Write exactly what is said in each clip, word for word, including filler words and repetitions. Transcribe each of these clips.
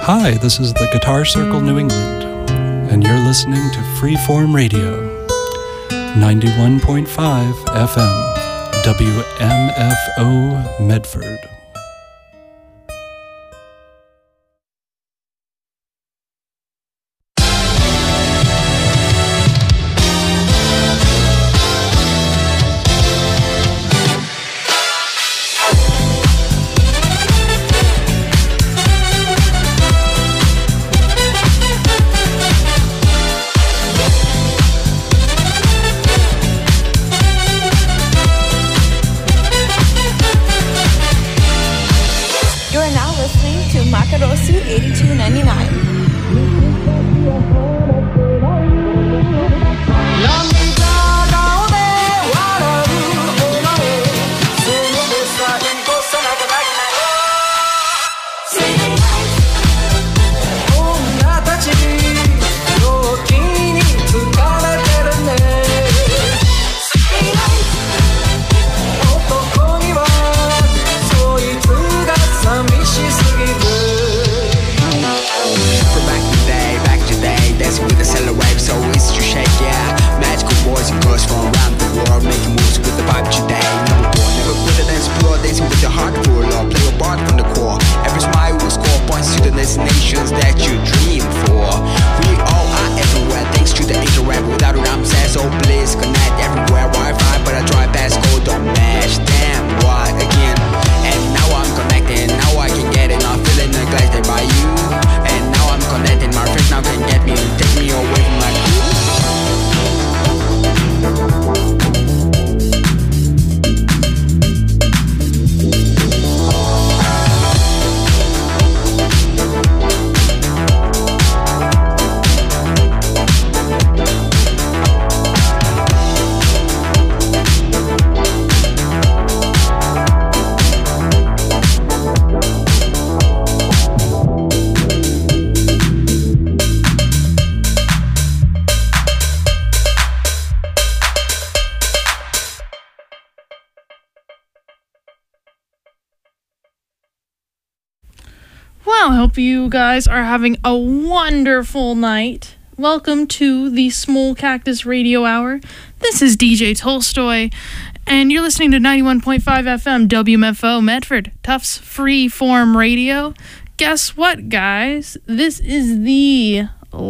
Hi, this is the Guitar Circle New England, and you're listening to Freeform Radio, ninety-one point five F M, W M F O Medford. Well, I hope you guys are having a wonderful night. Welcome to the Small Cactus Radio Hour. This is D J Tolstoy, and you're listening to ninety-one point five F M W M F O Medford, Tufts Freeform Radio. Guess what, guys? This is the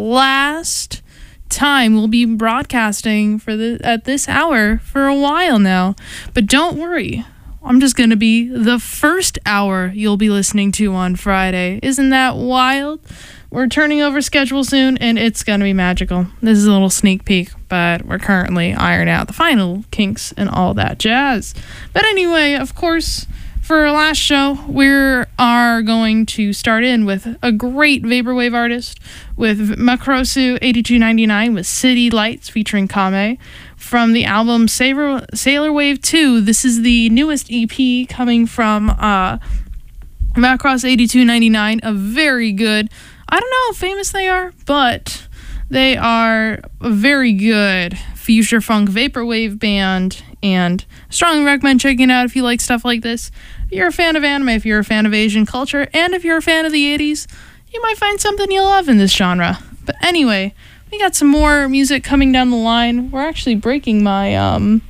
last time we'll be broadcasting for the at this hour for a while now. But don't worry. I'm just going to be the first hour you'll be listening to on Friday. Isn't that wild? We're turning over schedule soon, and it's going to be magical. This is a little sneak peek, but we're currently ironing out the final kinks and all that jazz. But anyway, of course, for our last show, we are going to start in with a great vaporwave artist with Makrosu eighty-two ninety-nine with City Lights featuring Kame. From the album Sailor, Sailor Wave two, this is the newest E P coming from uh, Macross eighty-two ninety-nine, a very good, I don't know how famous they are, but they are a very good future funk vaporwave band, and strongly recommend checking it out if you like stuff like this. If you're a fan of anime, if you're a fan of Asian culture, and if you're a fan of the eighties, you might find something you'll love in this genre. But anyway, we got some more music coming down the line. We're actually breaking my um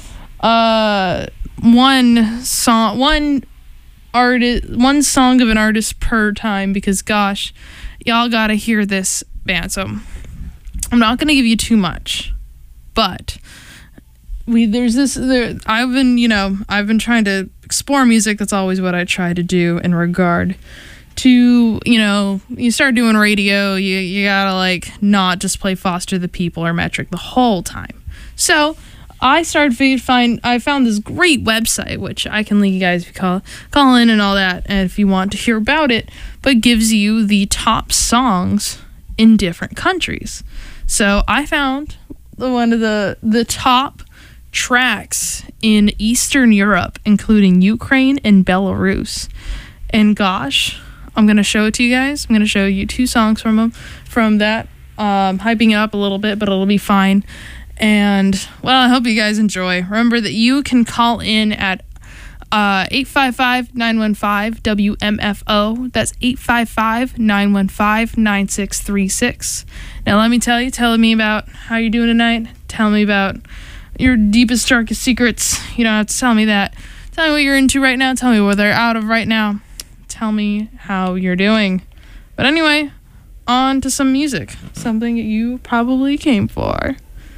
uh one song one artist one song of an artist per time, because gosh, y'all gotta hear this band. So I'm not gonna give you too much, but we there's this there I've been you know I've been trying to explore music. That's always what I try to do in regard to, you know, you start doing radio, you you gotta like not just play Foster the People or Metric the whole time. So I started to find I found this great website, which I can link you guys if you call call in and all that, and if you want to hear about it, but gives you the top songs in different countries. So I found the one of the the top tracks in Eastern Europe, including Ukraine and Belarus. And gosh, I'm going to show it to you guys. I'm going to show you two songs from them, from that, um, hyping it up a little bit, but it'll be fine. And, well, I hope you guys enjoy. Remember that you can call in at uh, eight five five, nine one five, W M F O. That's eight five five, nine one five, nine six three six. Now let me tell you, tell me about how you're doing tonight. Tell me about your deepest, darkest secrets. You don't have to tell me that. Tell me what you're into right now. Tell me what they're out of right now. Tell me how you're doing. But anyway, on to some music. Something that you probably came for.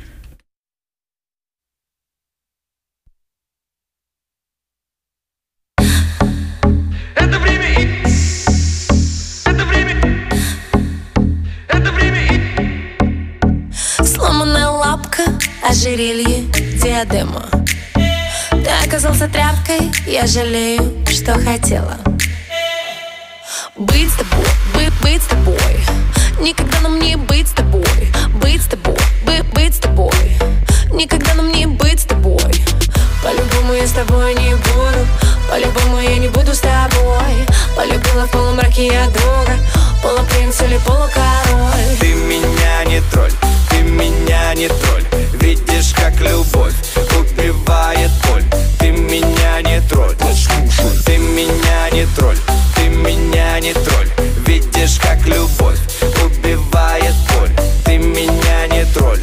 Это время и... Это время... Это время и... Сломанная лапка, ожерелье, диадема. Ты оказался тряпкой, я жалею, что хотела быть с тобой, быть, быть с тобой. Никогда нам не быть с тобой. Быть с тобой, быть, быть с тобой. Никогда нам не быть с тобой. По-любому я с тобой не буду. По-любому я не буду с тобой. Полюбила в полумраке я друга. Полупринц или полукороль. Ты меня не тролль, ты меня не тролль. Видишь, как любовь убивает боль. Ты меня не тролль, ты меня не тролль. Ты меня не тролль. Видишь, как любовь убивает боль. Ты меня не тролль.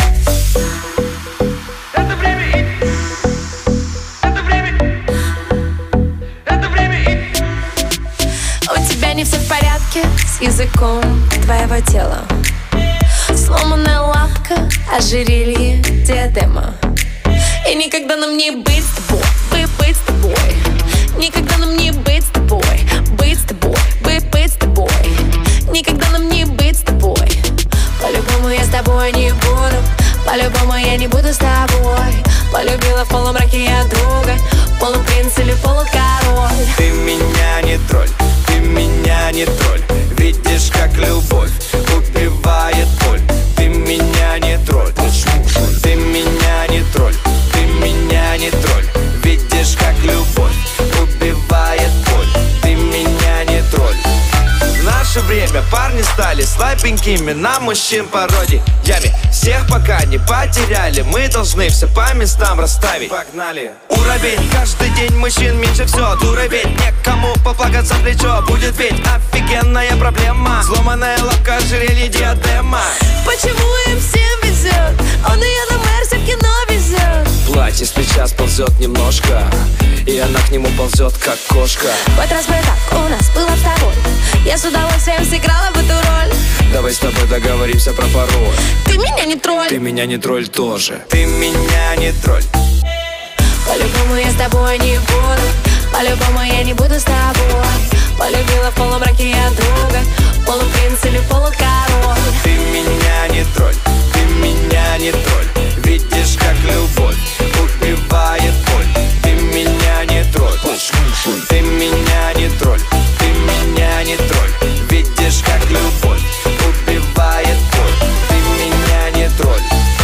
Это время и... Это время... Это время и... У тебя не все в порядке с языком твоего тела. Сломанная лапка, ожерелье, диадема. И никогда нам не быть с тобой, быть, быть с тобой. Никогда нам не быть с тобой, быть с тобой, быть, быть с тобой. Никогда нам не быть с тобой. По-любому я с тобой не буду. По-любому я не буду с тобой. Полюбила в полумраке я друга. Полупринц или полукороль. Ты меня не тролль, ты меня не тролль. Видишь, как любовь убивает боль. Ты меня не тролль, ты меня не тролль. Ты меня не тролль. Видишь, как любовь убивает боль. Ты меня не тролль. В наше время парни стали слабенькими на мужчин пародиями. Всех пока не потеряли, мы должны все по местам расставить. Погнали! Уровень, каждый день мужчин меньше все. Дура ведь, некому поплакаться в плечо. Будет ведь офигенная проблема. Сломанная лапка, ожерелье, диадема. Почему им всем везет? Он и я на Мерсе в кино везет. Платье с плеча сползет немножко, и она к нему ползет, как кошка. В этот раз бы так у нас было с тобой. Я с удовольствием сыграла в эту роль. Давай с тобой договоримся про пароль. Ты меня не тролль. Ты меня не тролль тоже. Ты меня не тролль. По-любому я с тобой не буду. По-любому я не буду с тобой. Полюбила в полумраке я друга. Полупринц или полукороль. Ты меня не тролль, ты меня не тролль. Видишь, как любовь убивает боль. Ты меня не тролль, ты меня не тролль. Ты меня не тролль. Видишь, как любовь убивает боль. Ты меня не тролль.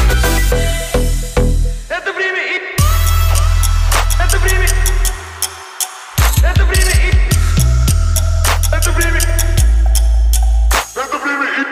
Это время и... Это время... Это время и... Это время... Это время и...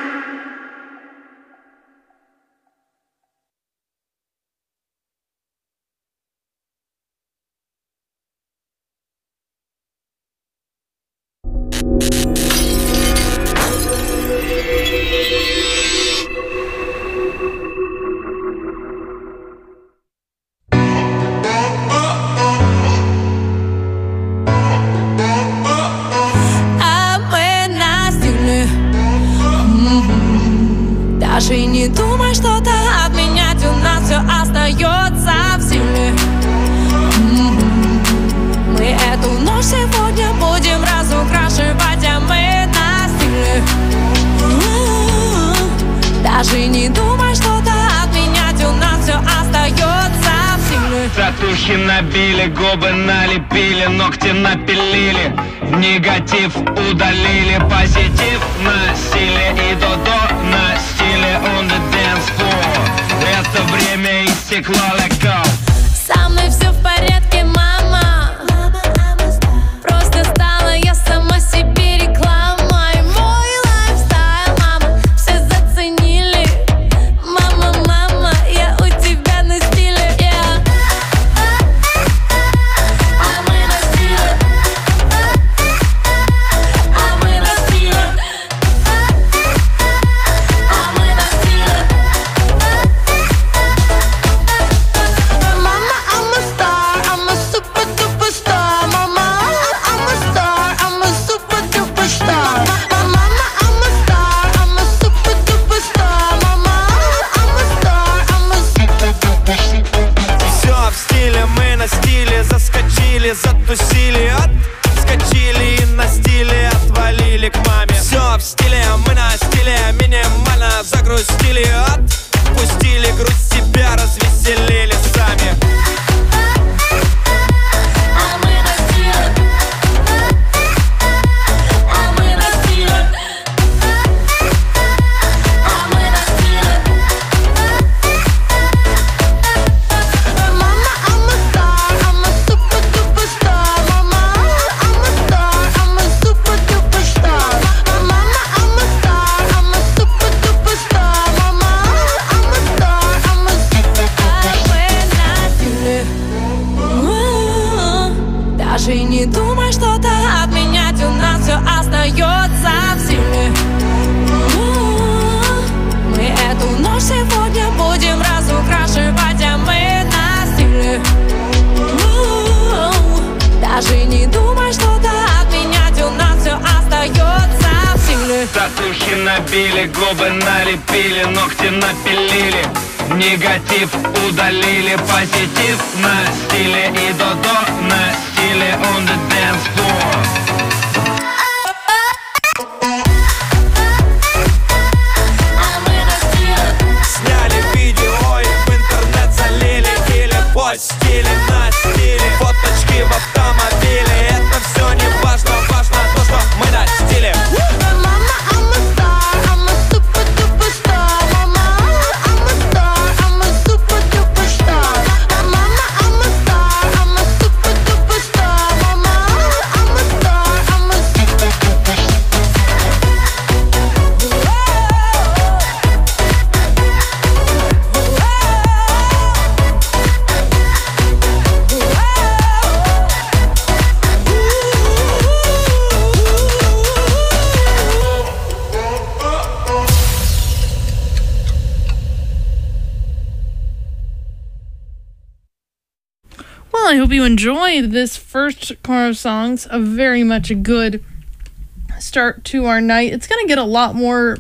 Даже не думай что-то отменять, у нас все остается в силе. Мы эту ночь сегодня будем разукрашивать, а мы на стиле. Даже не думай что-то отменять, у нас все остается в силе. Татухи набили, губы налепили, ногти напилили, негатив удалили, позитив носили и до-до на стиле on the dance floor. Это время истекло, let go. Со мной все в порядке, мама. Просто стала я сама себе рекламой. Мой лайфстайл, мама, все заценили. Мама, мама, я у тебя на стиле, yeah. А мы на Татухи набили, губы налепили, ногти напилили, негатив удалили, позитив на стиле и до-до на стиле on the dance floor. Сняли видео и в интернет залили, или постили на стиле, фоточки в автомобиле. Это все не важно, важно то, что мы на стиле. I hope you enjoyed this first core of songs. A very much a good start to our night. It's going to get a lot more,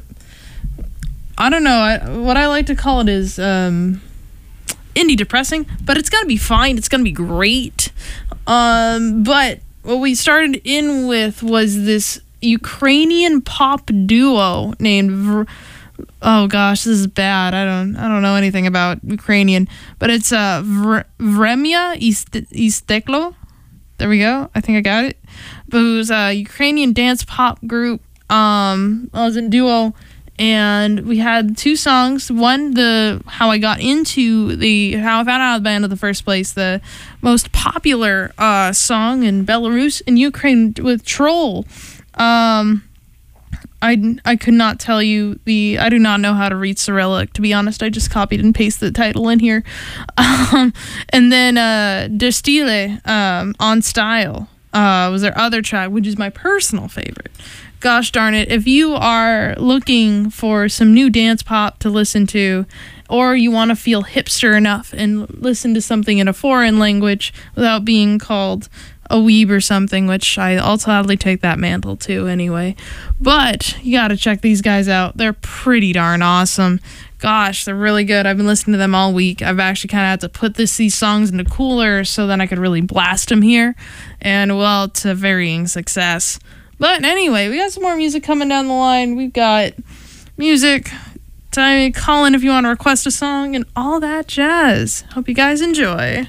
I don't know, I, what I like to call it is um, indie depressing, but it's going to be fine. It's going to be great. Um, but what we started in with was this Ukrainian pop duo named... Vr- Oh gosh, this is bad. I don't I don't know anything about Ukrainian, but it's uh Vr- Vremya Isteklo. There we go. I think I got it. But it was a Ukrainian dance pop group. Um, I was in duo, and we had two songs. One, the how I got into the how I found out the band in the first place. The most popular uh song in Belarus and Ukraine with Troll. Um. I, I could not tell you the... I do not know how to read Cyrillic, to be honest. I just copied and pasted the title in here. Um, and then uh, De Stile, um, On Style, uh, was their other track, which is my personal favorite. Gosh darn it. If you are looking for some new dance pop to listen to, or you want to feel hipster enough and listen to something in a foreign language without being called a weeb or something, which I, I'll gladly take that mantle too anyway. But you gotta check these guys out. They're pretty darn awesome. Gosh, they're really good. I've been listening to them all week. I've actually kind of had to put this these songs into cooler so then I could really blast them here. And well, to varying success. But anyway, we got some more music coming down the line. We've got music. Time call in if you want to request a song and all that jazz. Hope you guys enjoy.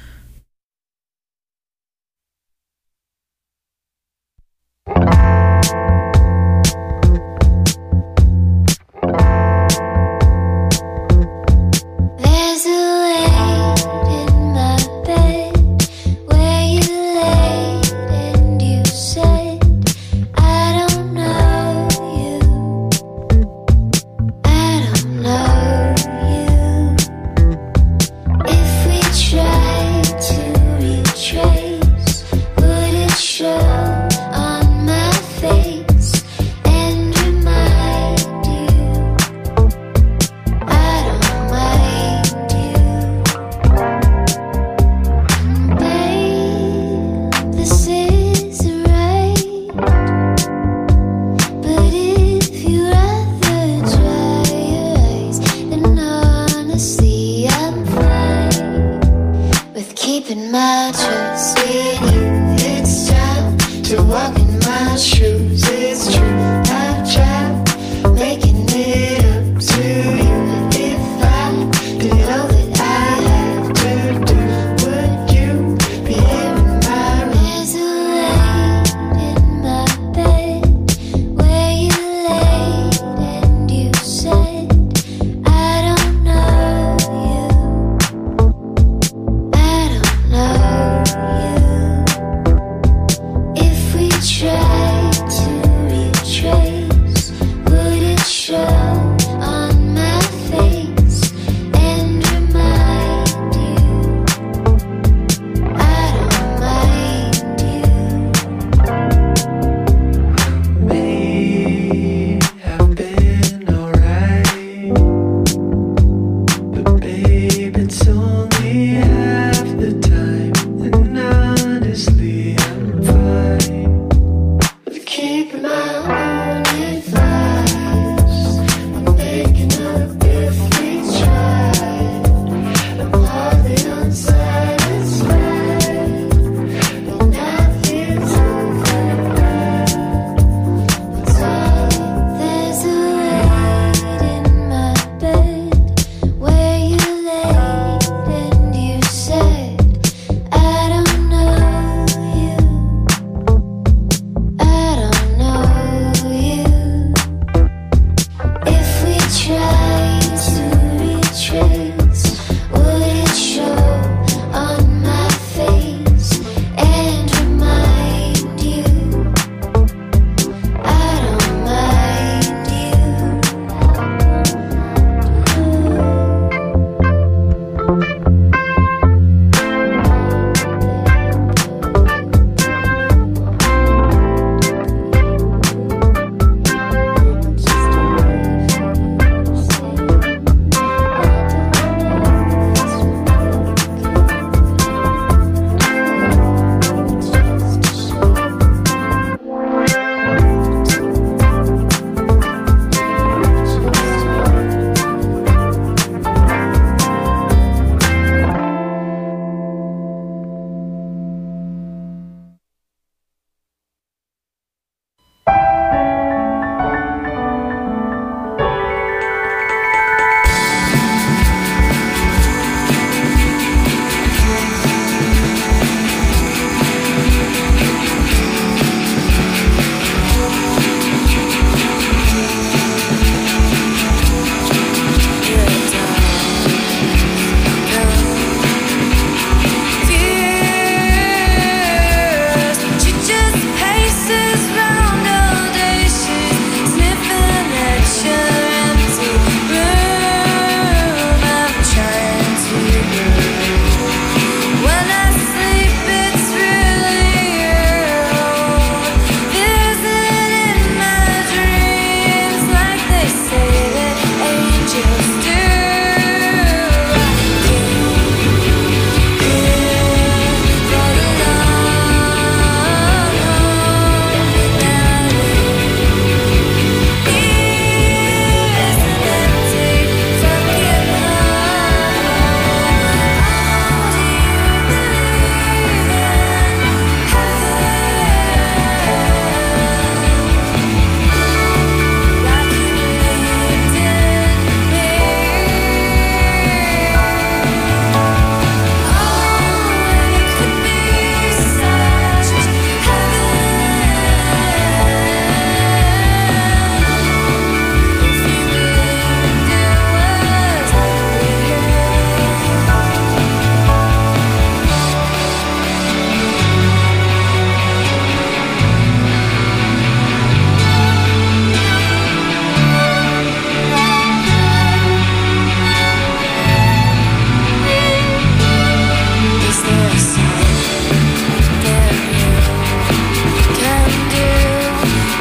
There's a light in my bed where you laid and you said, I don't know you, I don't know you. If we tried to retrace, would it show? My trust in you, it's time to walk in my shoes. It's true, I've tried making it up to you. If I did all that I have to do, would you be here in my room? There's a light in my bed where you laid and you said, I don't know you, I don't know you. If we try to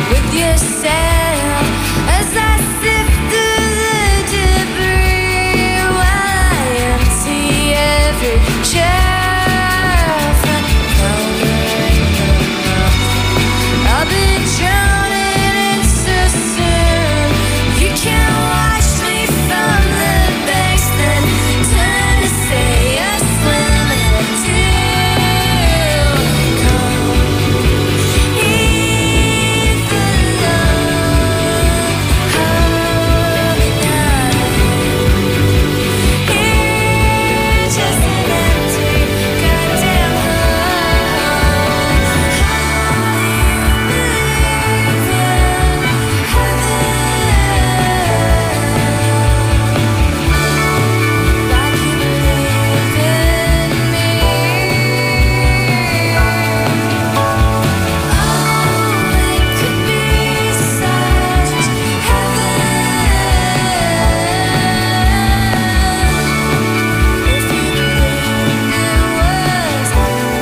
with yourself as I sift through the debris while I empty every shelf and covering them up. I'll be drowning in so soon. You can't wash me from the banks, then turn to say you're swimming too. Come, eat the love. Oh, yeah. You're just an empty goddamn hole. How do you believe in heaven? Like you believe in me. Oh, it could be such heaven if you believed it was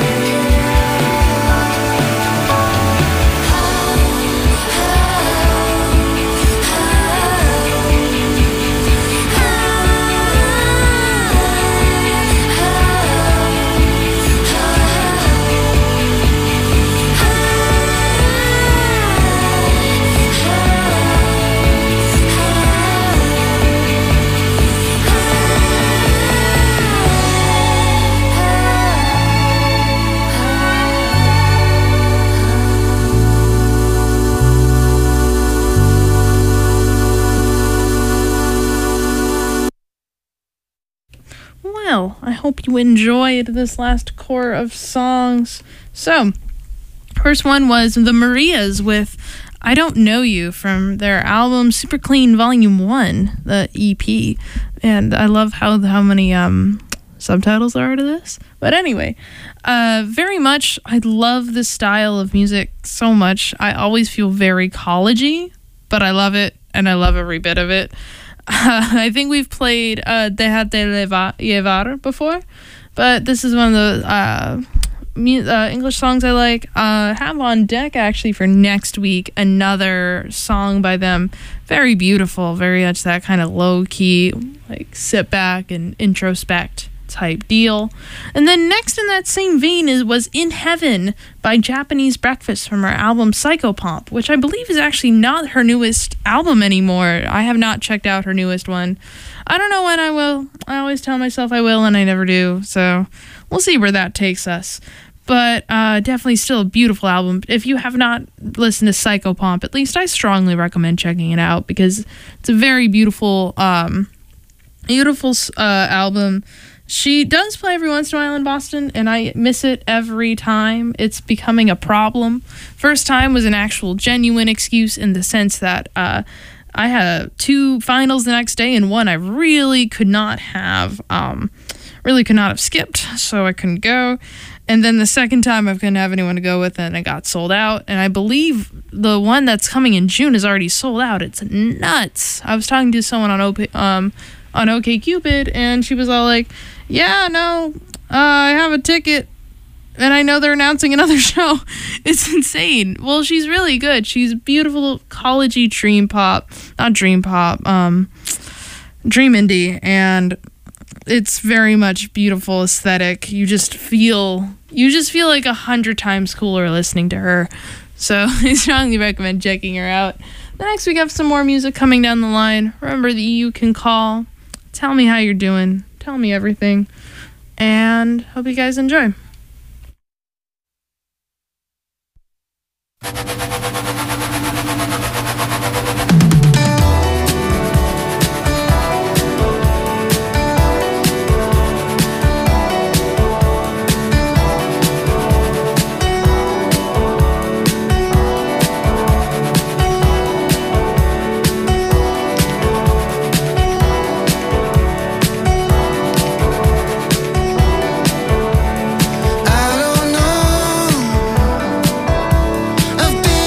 Well, I hope you enjoyed this last core of songs. So, first one was the Marias with I Don't Know You from their album Super Clean Volume one, the E P. And I love how how many um, subtitles there are to this. But anyway, uh, very much, I love this style of music so much. I always feel very college-y, but I love it, and I love every bit of it. Uh, I think we've played uh, Déjate Leva- Llevar before, but this is one of the uh, mu- uh, English songs I like. Uh, have on deck, actually, for next week, another song by them. Very beautiful, very much that kind of low-key, like, sit back and introspect type deal. And then next in that same vein is was In Heaven by Japanese Breakfast from her album Psychopomp, which I believe is actually not her newest album anymore. I have not checked out her newest one. I don't know when I will. I always tell myself I will and I never do, so we'll see where that takes us. But uh, definitely still a beautiful album. If you have not listened to Psychopomp, at least I strongly recommend checking it out because it's a very beautiful um, beautiful uh, album. She does play every once in a while in Boston, and I miss it every time. It's becoming a problem. First time was an actual genuine excuse in the sense that uh, I had two finals the next day, and one I really could not have, um, really could not have skipped, so I couldn't go. And then the second time I couldn't have anyone to go with, and it got sold out. And I believe the one that's coming in June is already sold out. It's nuts. I was talking to someone on O- um on OkCupid, and she was all like, yeah, no, uh, I have a ticket, and I know they're announcing another show. It's insane. Well, she's really good. She's beautiful, college-y dream pop, not dream pop, um, dream indie, and it's very much beautiful aesthetic. You just feel, you just feel like a hundred times cooler listening to her. So I strongly recommend checking her out. The next week, I have some more music coming down the line. Remember that you can call. Tell me how you're doing. Tell me everything. And hope you guys enjoy. I've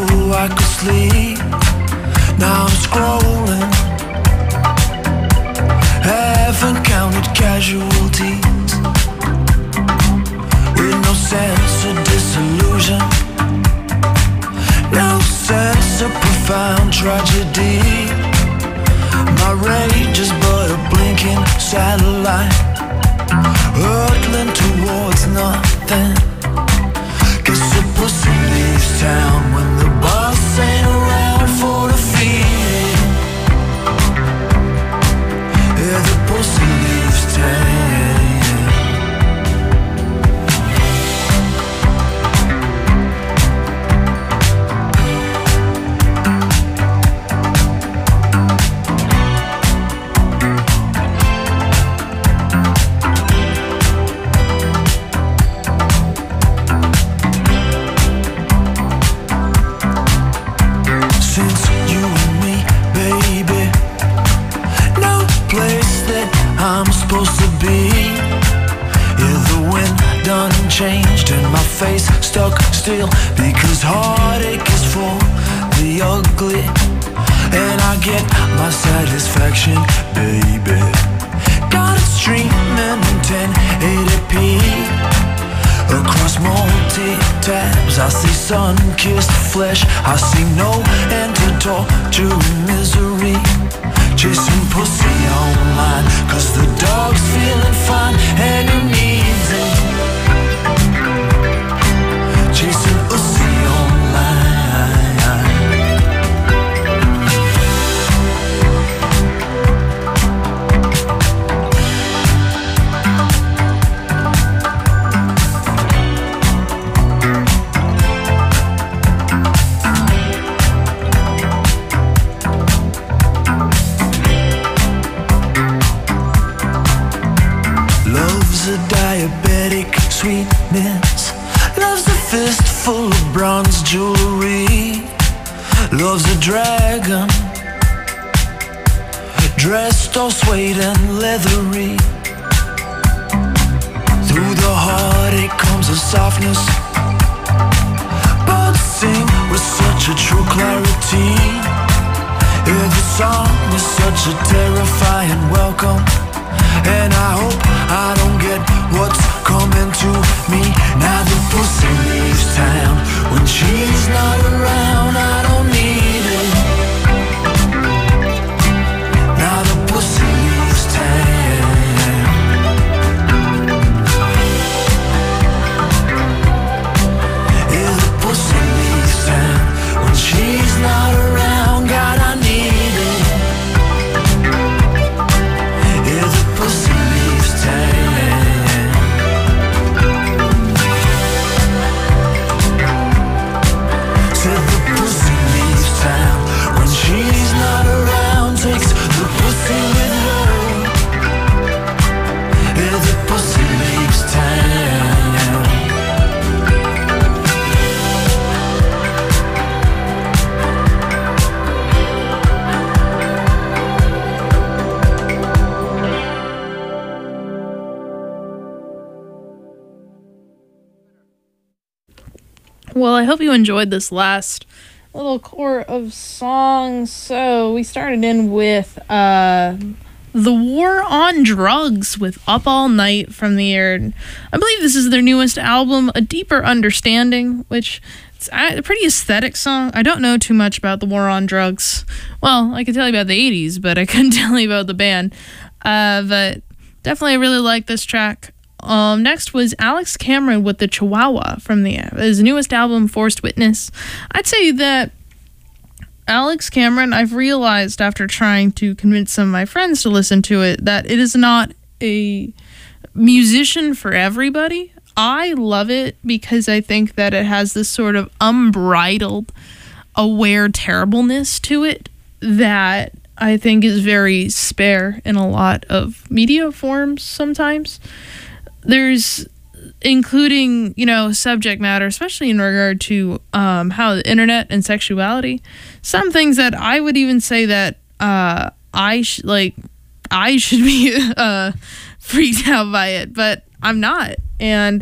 I could sleep. Now I'm scrolling, haven't counted casualties, with no sense of disillusion, no sense of profound tragedy. My rage is but a blinking satellite, hurtling towards nothing. Guess the pussy leaves town when the boss ain't around for the feeding. Yeah, the pussy leaves town. Changed and my face stuck still, because heartache is for the ugly, and I get my satisfaction, baby. Got it streaming in ten eighty p. Across multi-tabs I see sun-kissed flesh, I see no end to torture and misery. Chasing pussy online, cause the dog's feeling fine and he needs it. Chasing pussy online. Love's a diabetic sweetness, love's a fistful of bronze jewelry, love's a dragon, dressed all suede and leathery. Through the heartache comes a softness, birds sing with such a true clarity. Yeah, the song is such a terrifying welcome, and I hope I don't get what's coming to me. Now the pussy leaves town when she's not around, I don't need it. Now the pussy leaves town. Yeah, the pussy leaves town when she's not around, God, I need it. Yeah, the pussy leaves town. Said the pussy leaves town when she's not around, takes the pussy with her. Yeah, the pussy leaves town. Well, I hope you enjoyed this last little core of songs. So we started in with uh, The War on Drugs with Up All Night from the year. I believe this is their newest album, A Deeper Understanding, which it's a pretty aesthetic song. I don't know too much about The War on Drugs. Well, I could tell you about the eighties, but I couldn't tell you about the band. Uh, but definitely I really like this track. Um, next was Alex Cameron with the Chihuahua from the his newest album, Forced Witness. I'd say that Alex Cameron, I've realized after trying to convince some of my friends to listen to it, that it is not a musician for everybody. I love it because I think that it has this sort of unbridled, aware terribleness to it that I think is very spare in a lot of media forms sometimes. There's, including, you know, subject matter, especially in regard to um, how the internet and sexuality, some things that I would even say that uh, I sh- like I should be uh, freaked out by it, but I'm not. And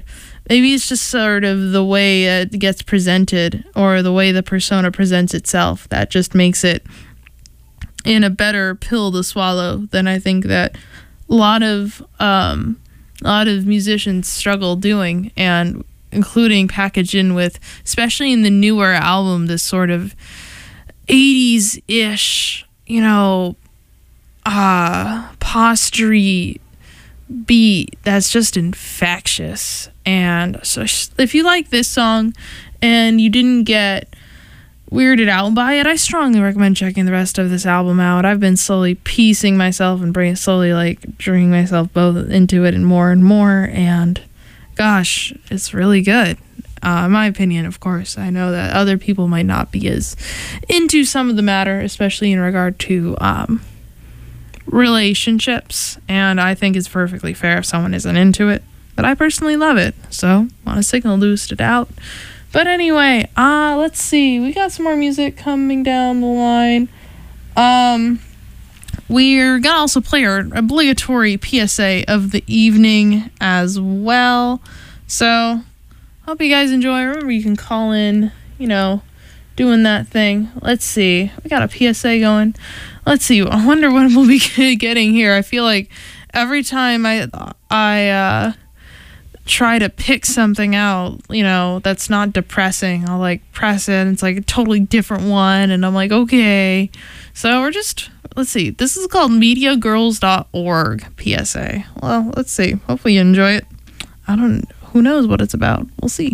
maybe it's just sort of the way it gets presented or the way the persona presents itself that just makes it in a better pill to swallow than I think that a lot of um, a lot of musicians struggle doing, and including packaged in with, especially in the newer album, this sort of eighties-ish, you know, uh, postury beat that's just infectious. And so if you like this song and you didn't get weirded out by it, I strongly recommend checking the rest of this album out. I've been slowly piecing myself and bringing slowly like drawing myself both into it and more and more, and gosh, it's really good. Uh, in my opinion, of course. I know that other people might not be as into some of the matter, especially in regard to um, relationships, and I think it's perfectly fair if someone isn't into it. But I personally love it, so want to signal loosed it out. But anyway, uh, let's see. We got some more music coming down the line. Um, we're gonna also play our obligatory P S A of the evening as well. So, hope you guys enjoy. Remember, you can call in, you know, doing that thing. Let's see. We got a P S A going. Let's see. I wonder what we'll be getting here. I feel like every time I, I, uh, try to pick something out, you know, that's not depressing, I'll like press it and it's like a totally different one, and I'm like, okay. So we're just, let's see, this is called media girls dot org P S A. Well, let's see, hopefully you enjoy it. I don't, who knows what it's about, we'll see.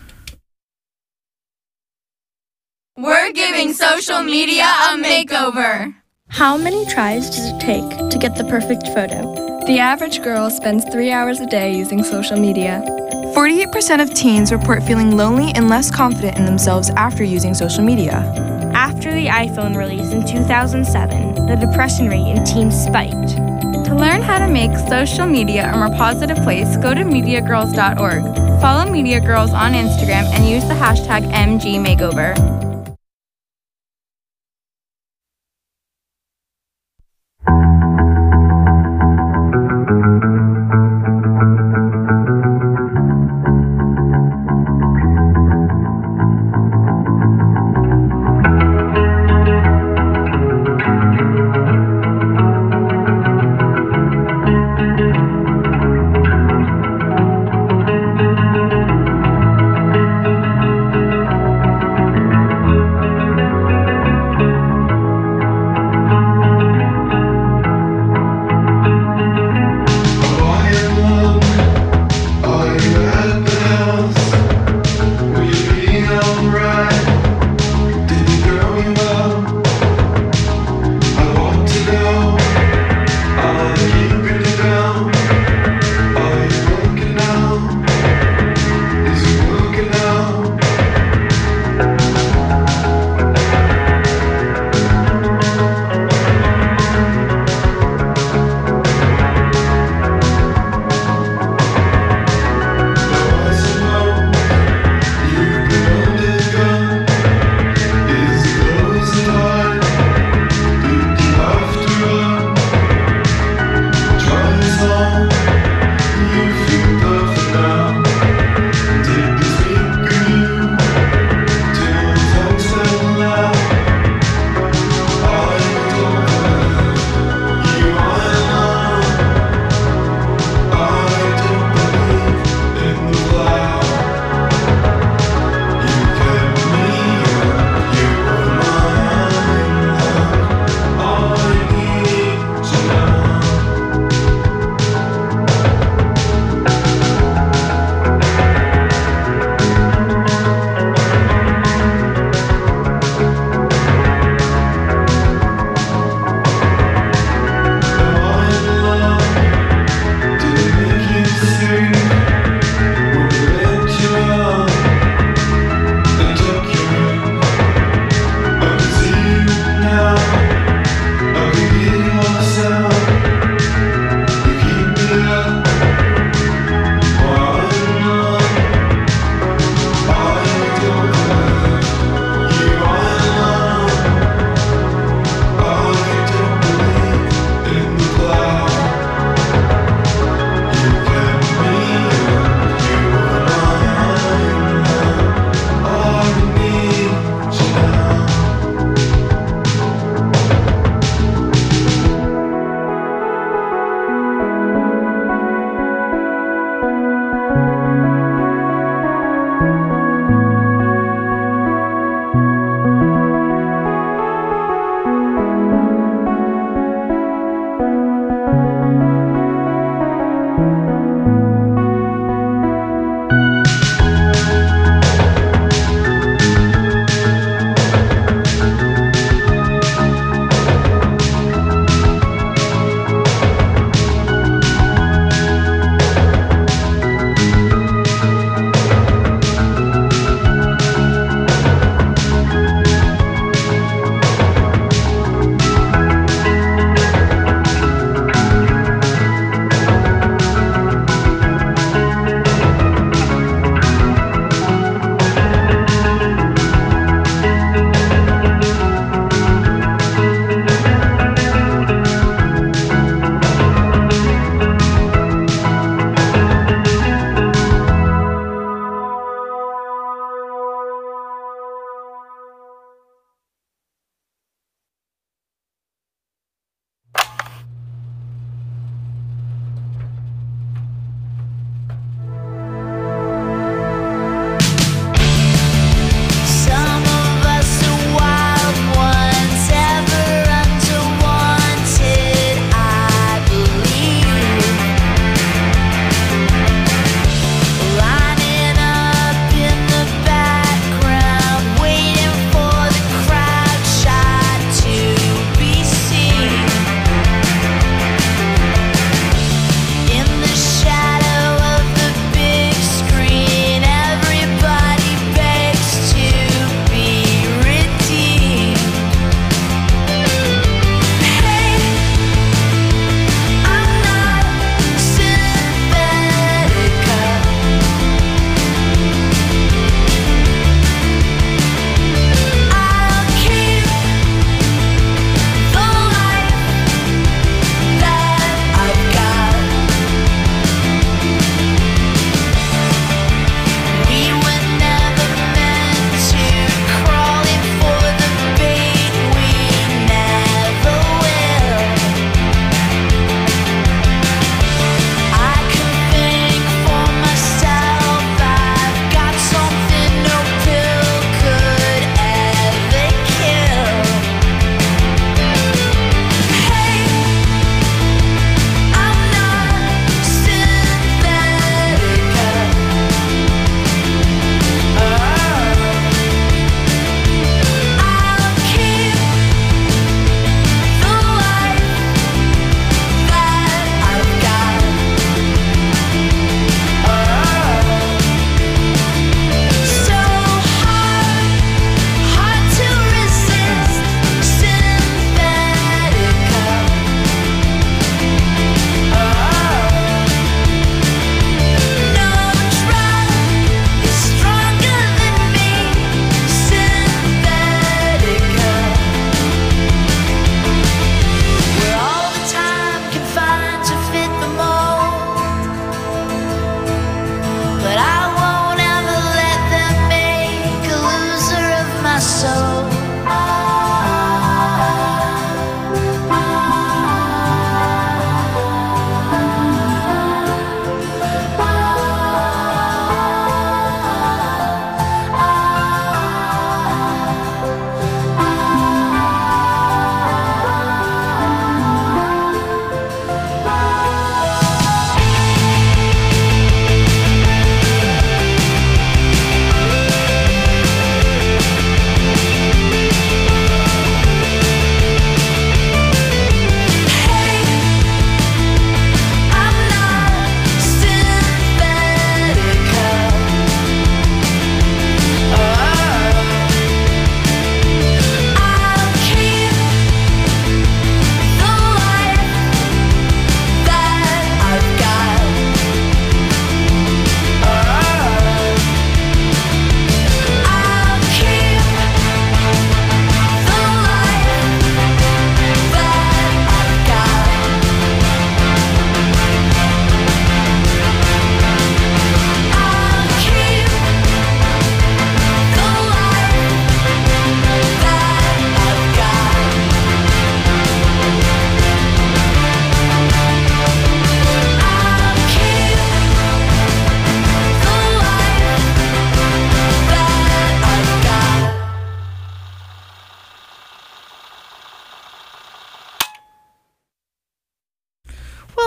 We're giving social media a makeover. How many tries does it take to get the perfect photo? The average girl spends three hours a day using social media. forty-eight percent of teens report feeling lonely and less confident in themselves after using social media. After the iPhone release in two thousand seven, the depression rate in teens spiked. To learn how to make social media a more positive place, go to media girls dot org. Follow Media Girls on Instagram and use the hashtag M G Makeover.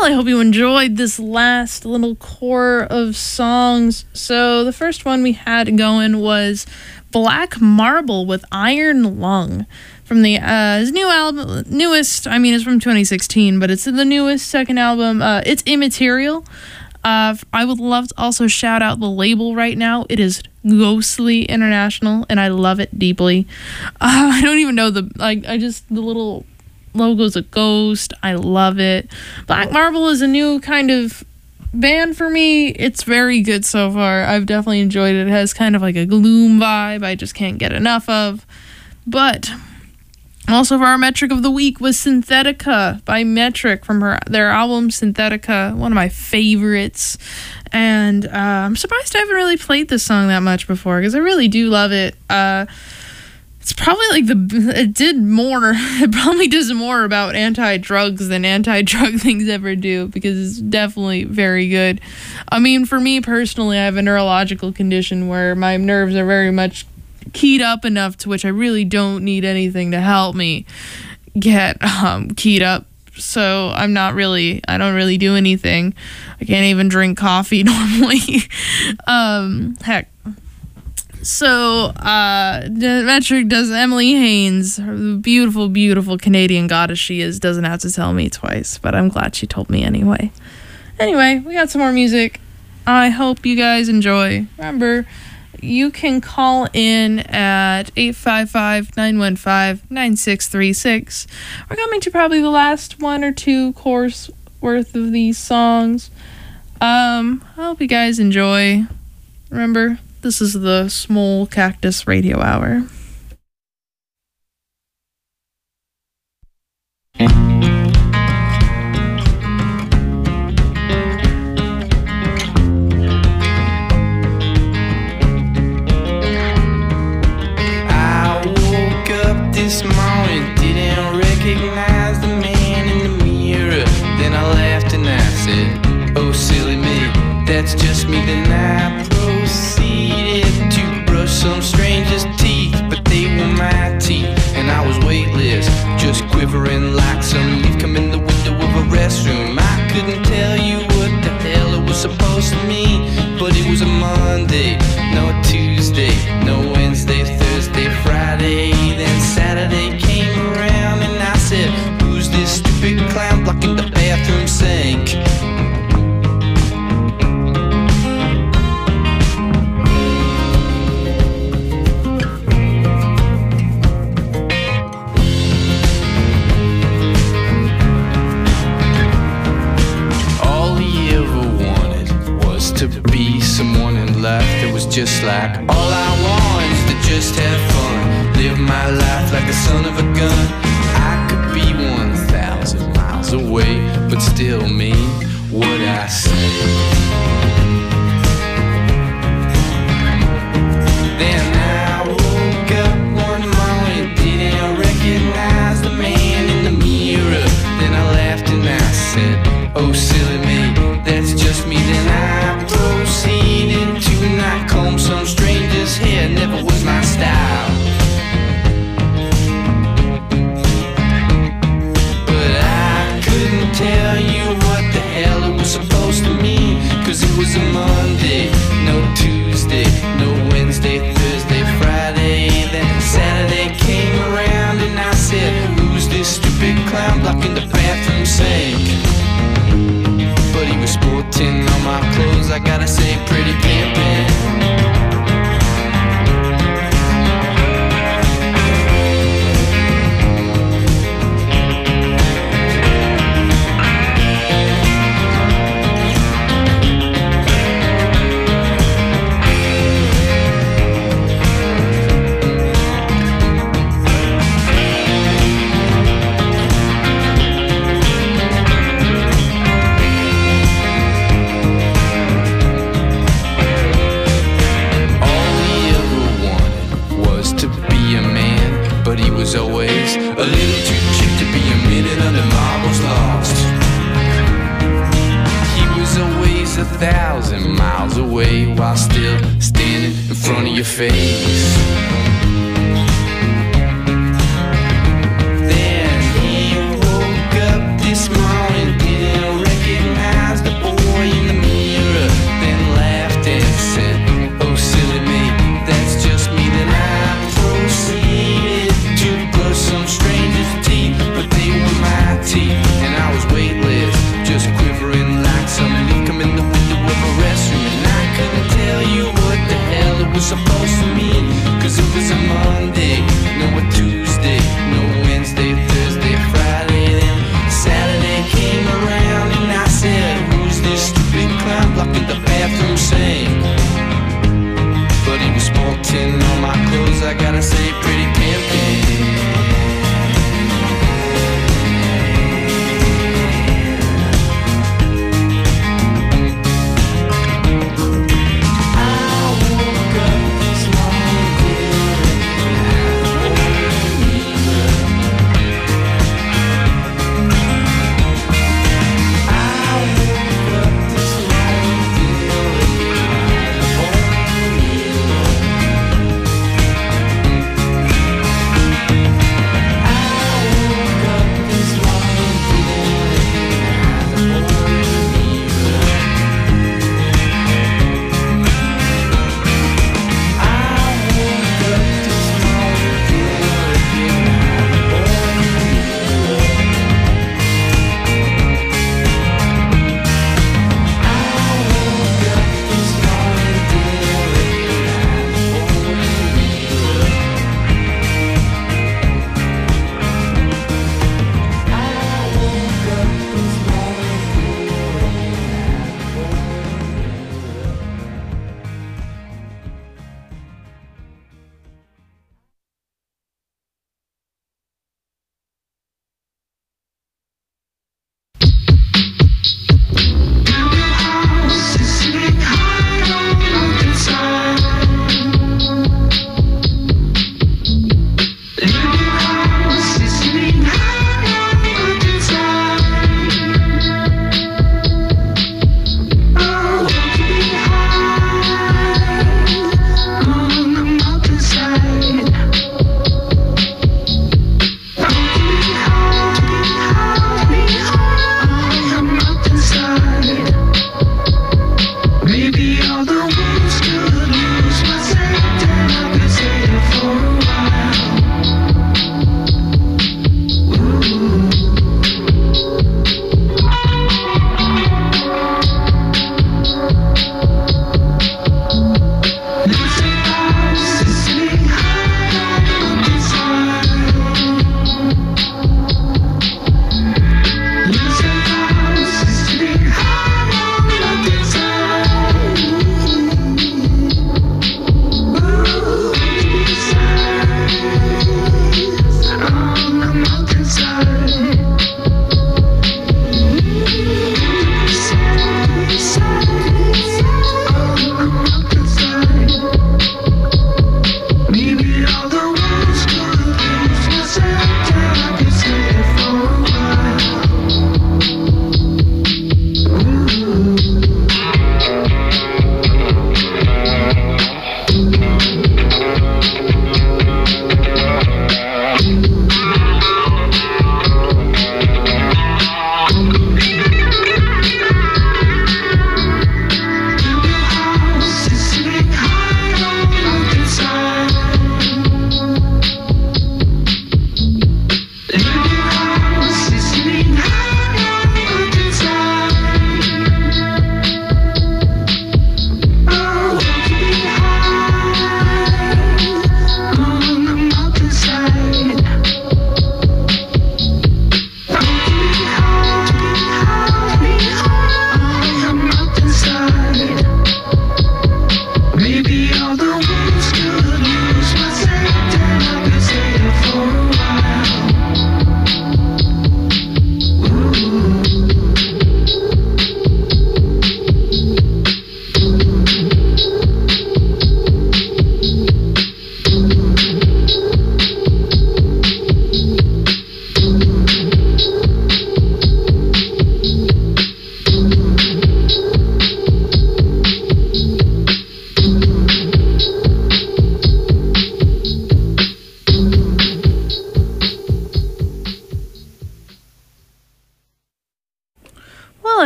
I hope you enjoyed this last little core of songs. So the first one we had going was Black Marble with Iron Lung from the uh, his new album, newest. I mean, it's from twenty sixteen, but it's the newest second album. Uh, it's Immaterial. Uh, I would love to also shout out the label right now. It is Ghostly International, and I love it deeply. Uh, I don't even know the like. I just the little logo's a ghost. I love it. Black Marble is a new kind of band for me. It's very good so far. I've definitely enjoyed it. It has kind of like a gloom vibe I just can't get enough of. But also for our metric of the week was Synthetica by Metric from her their album Synthetica, one of my favorites. And uh, I'm surprised I haven't really played this song that much before because I really do love it. Uh, It's probably like the, it did more, it probably does more about anti-drugs than anti-drug things ever do because it's definitely very good. I mean, for me personally, I have a neurological condition where my nerves are very much keyed up enough to which I really don't need anything to help me get um, keyed up. So I'm not really, I don't really do anything. I can't even drink coffee normally. um, heck. So, uh, Metric does Emily Haynes, the beautiful, beautiful Canadian goddess she is, doesn't have to tell me twice, but I'm glad she told me anyway. Anyway, we got some more music. I hope you guys enjoy. Remember, you can call in at eight five five, nine one five, nine six three six. We're coming to probably the last one or two course worth of these songs. Um, I hope you guys enjoy. Remember, this is the Small Cactus Radio Hour. I woke up this morning, didn't recognize the man in the mirror. Then I laughed and I said, oh silly me, that's just me. Then I proceeded to brush some stranger's teeth, but they were my teeth, and I was weightless, just quivering like some leaf come in the window of a restroom. I couldn't tell you what the hell it was supposed to mean, but it was a Monday, no Tuesday, no Wednesday, Thursday, Friday. Then Saturday came around and I said, who's this stupid clown blocking the bathroom sink? Someone in life that was just like all I want is to just have fun, live my life like the son of a gun. I could be one thousand miles away, but still mean what I say. Then I woke up one morning, didn't recognize the man in the mirror. Then I laughed and I said, oh silly me, that's just me. Then I proceeded to not comb some stranger's hair, never was my style. But I couldn't tell you what the hell it was supposed to mean, cause it was a Monday, no Tuesday, no Wednesday, Thursday, Friday. Then Saturday came around and I said, who's this stupid clown blocking the bathroom sink? But he was sporting all my clothes, I gotta say, pretty pimpin'. Always a little too cheap to be a minute under marbles lost. He was always a thousand miles away while still standing in front of your face. Then he woke up this morning, didn't recognize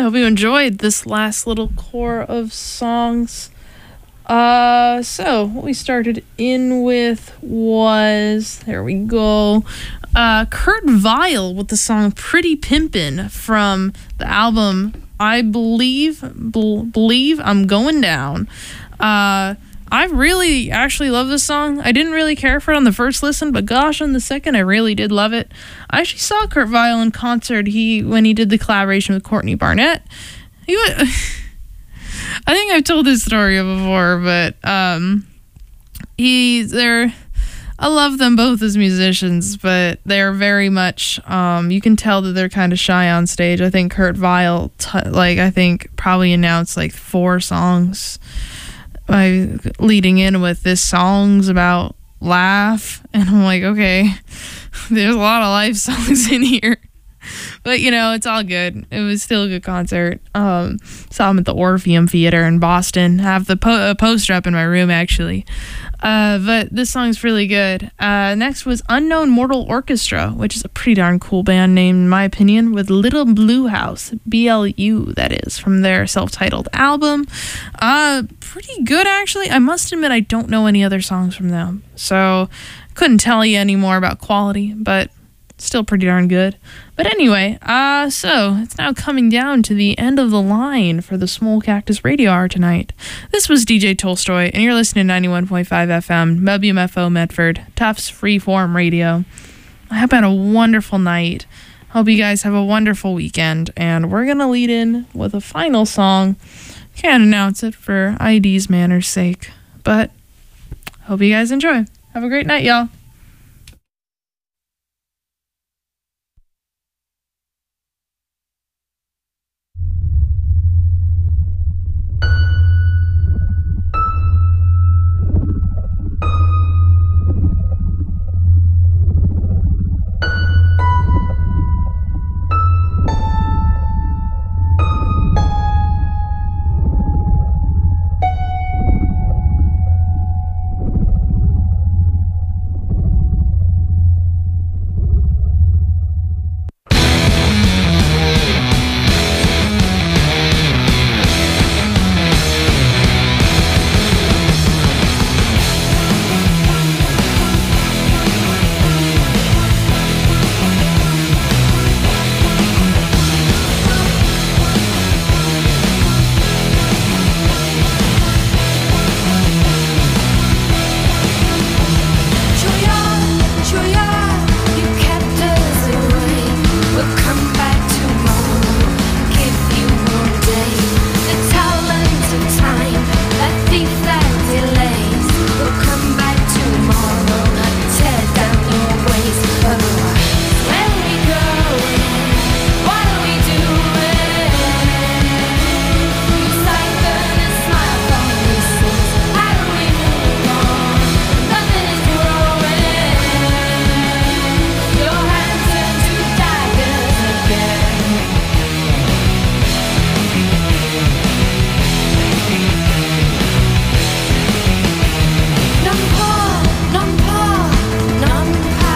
hope you enjoyed this last little core of songs. Uh, so what we started in with was, there we go, uh, Kurt Vile with the song Pretty Pimpin' from the album I Believe, Bel- Believe I'm Going Down. Uh, I really actually love this song. I didn't really care for it on the first listen, but gosh, on the second, I really did love it. I actually saw Kurt Vile in concert He when he did the collaboration with Courtney Barnett. He went... I think I've told this story before, but um, he, they're, I love them both as musicians, but they're very much, um, you can tell that they're kind of shy on stage. I think Kurt Vile, t- like, I think probably announced like four songs uh, leading in with this song's about laugh. And I'm like, okay, there's a lot of life songs in here. But, you know, it's all good. It was still a good concert. Um, saw him at the Orpheum Theater in Boston. I have the po- poster up in my room, actually. Uh, but this song's really good. Uh, next was Unknown Mortal Orchestra, which is a pretty darn cool band name, in my opinion, with Little Blue House, B L U, that is, from their self-titled album. Uh, pretty good, actually. I must admit I don't know any other songs from them, so couldn't tell you any more about quality, but still pretty darn good. But anyway, uh, so it's now coming down to the end of the line for the Small Cactus Radio Hour tonight. This was D J Tolstoy, and you're listening to ninety-one point five F M, W M F O Medford, Tufts Freeform Radio. I hope you had a wonderful night. Hope you guys have a wonderful weekend, and we're going to lead in with a final song. Can't announce it for I D's manners' sake, but hope you guys enjoy. Have a great night, y'all.